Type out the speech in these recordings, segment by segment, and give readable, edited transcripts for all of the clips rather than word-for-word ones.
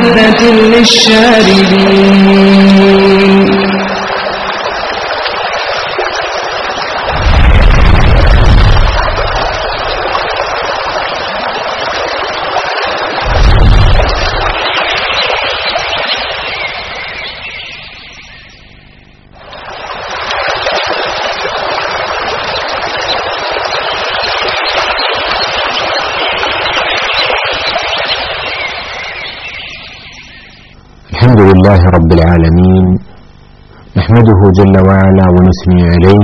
لذة للشاربين. الحمد لله رب العالمين، نحمده جل وعلا ونثني عليه،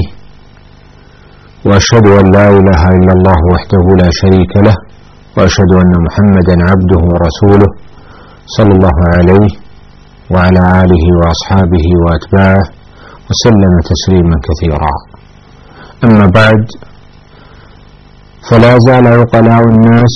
وأشهد أن لا إله إلا الله وحده لا شريك له، وأشهد أن محمدا عبده ورسوله صلى الله عليه وعلى آله وأصحابه وأتباعه وسلم تسليما كثيرا. أما بعد، فلا زال عقلاء الناس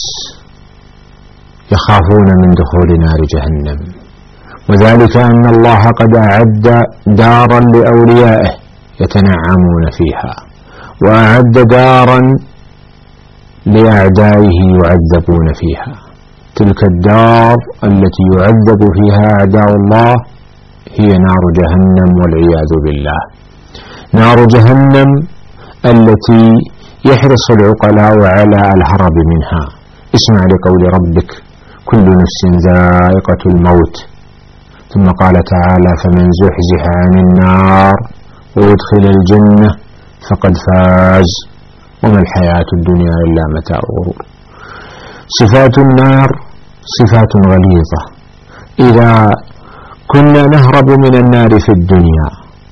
يخافون من دخول نار جهنم، وذلك أن الله قد أعد دارا لأوليائه يتنعمون فيها، وأعد دارا لأعدائه يعذبون فيها. تلك الدار التي يعذب فيها أعداء الله هي نار جهنم والعياذ بالله. نار جهنم التي يحرص العقلاء على الهرب منها. اسمع لقول ربك: كل نفس ذائقة الموت. ثم قال تعالى: فمن زحزح عن النار وأدخل الجنة فقد فاز وما الحياة الدنيا إلا متاع الغرور. صفات النار صفات غليظة. إذا كنا نهرب من النار في الدنيا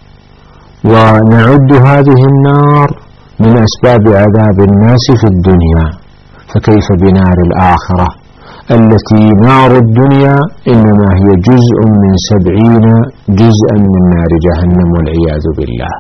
ونعد هذه النار من أسباب عذاب الناس في الدنيا، فكيف بنار الآخرة التي نار الدنيا إنما هي جزء من 70 جزءا من نار جهنم والعياذ بالله.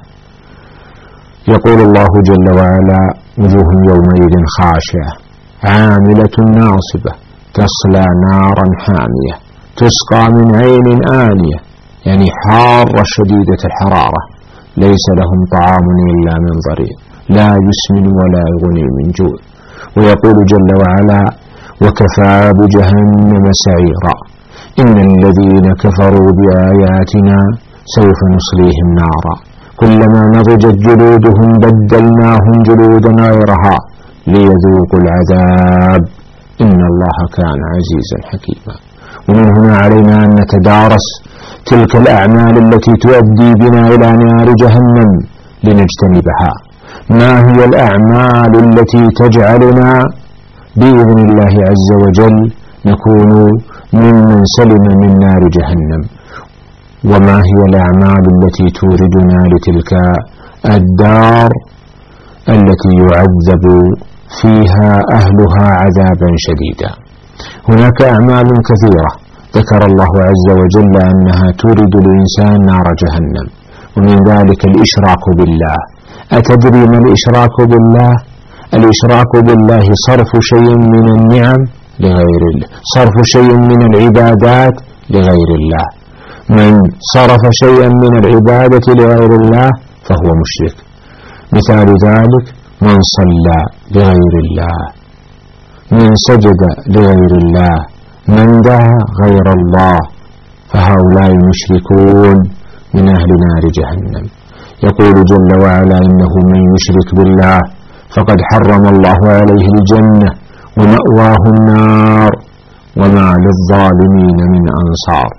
يقول الله جل وعلا: وجوه يومئذ خاشعة عاملة ناصبة تصلى نارا حامية تسقى من عين آنية، يعني حارة شديدة الحرارة، ليس لهم طعام إلا من ضريع لا يسمن ولا يغني من جوع. ويقول جل وعلا: وكفى بجهنم سعيرا إن الذين كفروا بآياتنا سوف نصليهم نارا كلما نضجت جلودهم بدلناهم جلودا غيرها ليذوقوا العذاب إن الله كان عزيزا حكيما. ومن هنا علينا أن نتدارس تلك الأعمال التي تؤدي بنا إلى نار جهنم لنجتنبها. ما هي الأعمال التي تجعلنا بإذن الله عز وجل نكون ممن سلم من نار جهنم؟ وما هي الأعمال التي توردنا لتلك الدار التي يعذب فيها أهلها عذابا شديدا؟ هناك أعمال كثيرة ذكر الله عز وجل أنها تورد الإنسان نار جهنم، ومن ذلك الإشراك بالله. أتدري ما الإشراك بالله؟ الإشراك بالله صرف شيء من النعم لغير الله، صرف شيء من العبادات لغير الله. من صرف شيئا من العبادة لغير الله فهو مشرك. مثال ذلك: من صلى لغير الله، من سجد لغير الله، من دعا غير الله، فهؤلاء مشركون من أهل نار جهنم. يقول جل وعلا: إنه من يشرك بالله فقد حرم الله عليه الجنة ومأواه النار وما للظالمين من أنصار.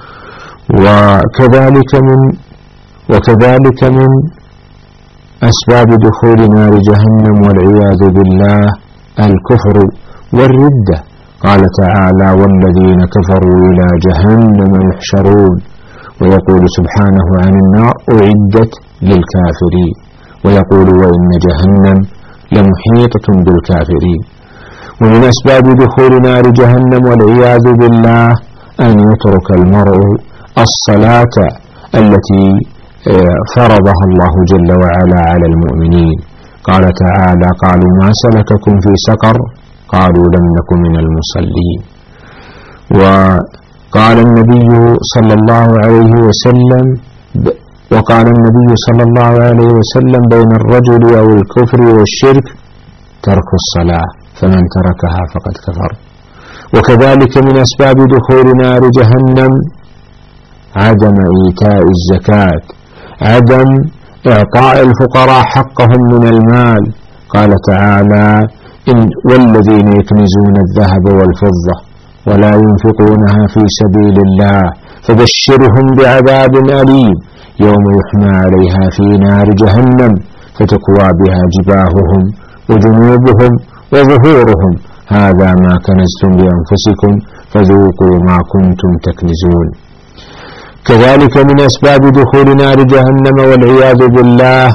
وكذلك من أسباب دخول نار جهنم والعياذ بالله الكفر والردة. قال تعالى: والذين كفروا إلى جهنم يحشرون. ويقول سبحانه عن النار: أعدت للكافرين. ويقول: وإن جهنم لمحيطة بالكافرين. ومن أسباب دخول نار جهنم والعياذ بالله أن يترك المرء الصلاة التي فرضها الله جل وعلا على المؤمنين. قال تعالى: قالوا ما سلككم في سقر؟ قالوا لم نكن من المصلين. وقال النبي صلى الله عليه وسلم بين الرجل أو الكفر والشرك ترك الصلاة، فمن تركها فقد كفر. وكذلك من أسباب دخول نار جهنم عدم إيتاء الزكاة، عدم إعطاء الفقراء حقهم من المال. قال تعالى: والذين يكنزون الذهب والفضة ولا ينفقونها في سبيل الله فبشرهم بعذاب أليم يوم يحمى عليها في نار جهنم فتكوى بها جباههم وجنوبهم وظهورهم هذا ما كنزتم لأنفسكم فذوقوا ما كنتم تكنزون. كذلك من أسباب دخول نار جهنم والعياذ بالله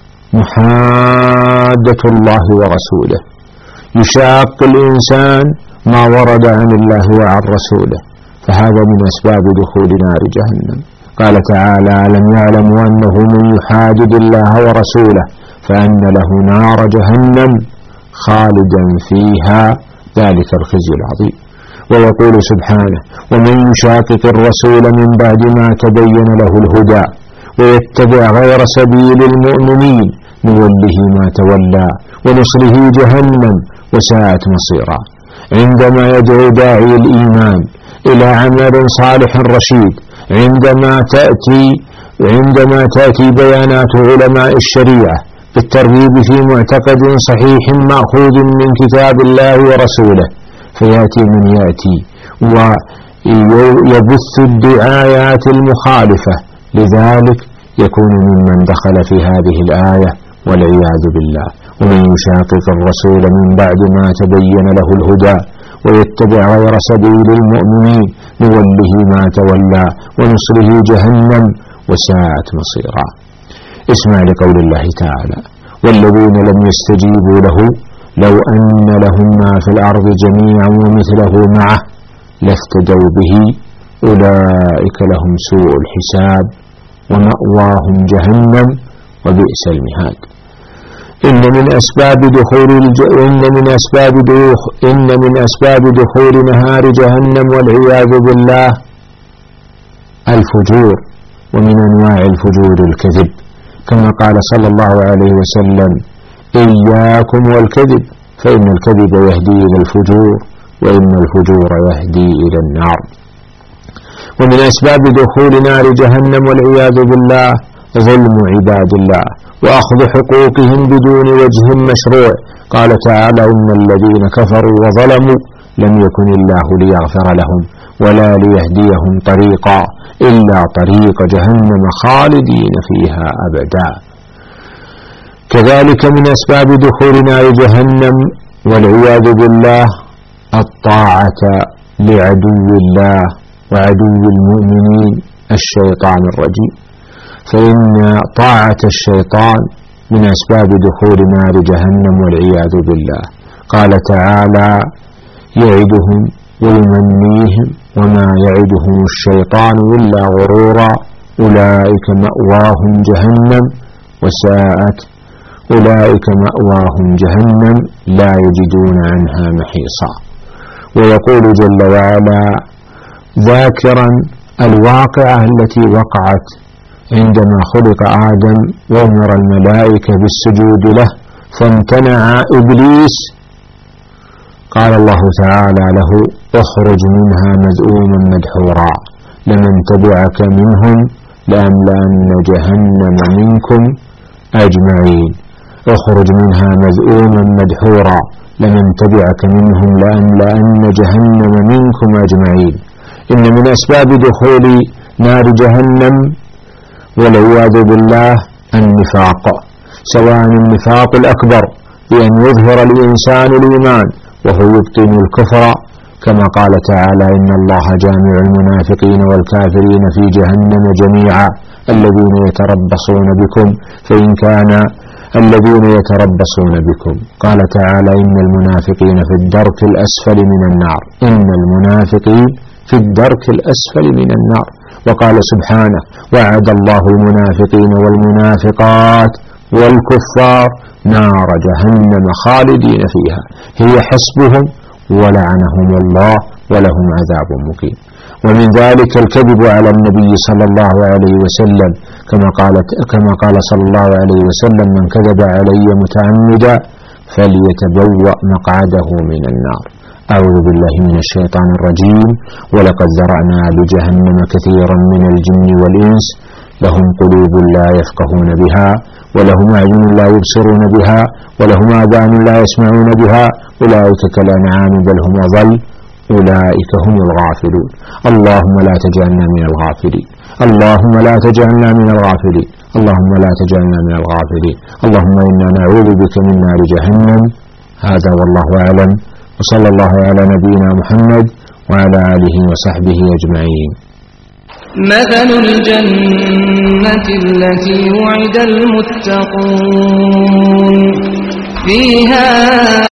محادة الله ورسوله، يشاق الإنسان ما ورد عن الله وعن رسوله، فهذا من أسباب دخول نار جهنم. قال تعالى: ألم يعلموا أنه من يحادد الله ورسوله فأن له نار جهنم خالدا فيها ذلك الخزي العظيم. ويقول سبحانه: ومن يشاقق الرسول من بعد ما تبين له الهدى ويتبع غير سبيل المؤمنين نوله ما تولى ونصله جهنم وساءت مصيرا. عندما يدعو داعي الإيمان إلى عمل صالح رشيد، عندما تأتي بيانات علماء الشريعة بالترغيب في معتقد صحيح مأخوذ من كتاب الله ورسوله، فيأتي من يأتي ويبث الدعايات المخالفة لذلك يكون ممن دخل في هذه الآية والعياذ بالله. ومن يشاقق الرسول من بعد ما تبين له الهدى ويتبع غير سبيل المؤمنين نوله ما تولى ونصله جهنم وساءت مصيرا. اسمع لقول الله تعالى: والذين لم يستجيبوا له لو أن لهم ما في الأرض جميعا ومثله معه لافتدوا به أولئك لهم سوء الحساب ومأواهم جهنم وبئس المهاد. إن من أسباب دخول نهار جهنم والعياذ بالله الفجور، ومن أنواع الفجور الكذب، كما قال صلى الله عليه وسلم: إياكم والكذب فإن الكذب يهدي إلى الفجور وإن الفجور يهدي إلى النار. ومن أسباب دخول نار جهنم والعياذ بالله ظلم عباد الله وأخذ حقوقهم بدون وجه مشروع. قال تعالى: إن الذين كفروا وظلموا لم يكن الله ليغفر لهم ولا ليهديهم طريقا إلا طريق جهنم خالدين فيها أبدا. كذلك من أسباب دخول نار جهنم والعياذ بالله الطاعة لعدو الله وعدو المؤمنين الشيطان الرجيم، فإن طاعة الشيطان من أسباب دخول نار جهنم والعياذ بالله. قال تعالى: يعدهم ويمنيهم وما يعدهم الشيطان إلا غرورا أولئك مأواهم جهنم لا يجدون عنها محيصا. ويقول جل وعلا ذاكرا الواقعة التي وقعت عندما خلق آدم وأمر الملائكة بالسجود له فامتنع إبليس. قال الله تعالى له: اخرج منها مذءوما مدحورا لمن تبعك منهم لأملأن جهنم منكم أجمعين. اخرج منها مذءوما مدحورا لمن تبعك منهم لأملأن جهنم منكم أجمعين. إن من أسباب دخول نار جهنم والعياذ بالله النفاق، سواء النفاق الأكبر بأن يظهر الإنسان الإيمان وهو يبطن الكفر، كما قال تعالى: إن الله جامع المنافقين والكافرين في جهنم جميعا الذين يتربصون بكم فإن كان الذين يتربصون بكم. قال تعالى: إن المنافقين في الدرك الأسفل من النار، إن المنافقين في الدرك الأسفل من النار. وقال سبحانه: وعد الله المنافقين والمنافقات والكفار نار جهنم خالدين فيها هي حسبهم ولعنهم الله ولهم عذاب مقيم. ومن ذلك الكذب على النبي صلى الله عليه وسلم، كما قال صلى الله عليه وسلم: من كذب علي متعمدا فليتبوأ مقعده من النار. أعوذ بالله من الشيطان الرجيم. ولقد ذرأنا لجهنم كثيرا من الجن والإنس لهم قلوب لا يفقهون بها ولهم أعين لا يبصرون بها ولهم آذان لا يسمعون بها أولئك كالأنعام بل هم أضل أولئك هم الغافلون. اللهم لا تجعلنا من الغافلين، اللهم لا تجعلنا من الغافلين، اللهم لا تجعلنا من الغافلين. اللهم إنا نعوذ بك من نار جهنم. هذا والله أعلم، وصلى الله على نبينا محمد وعلى آله وصحبه أجمعين. مثل الجنة التي وعد المتقون فيها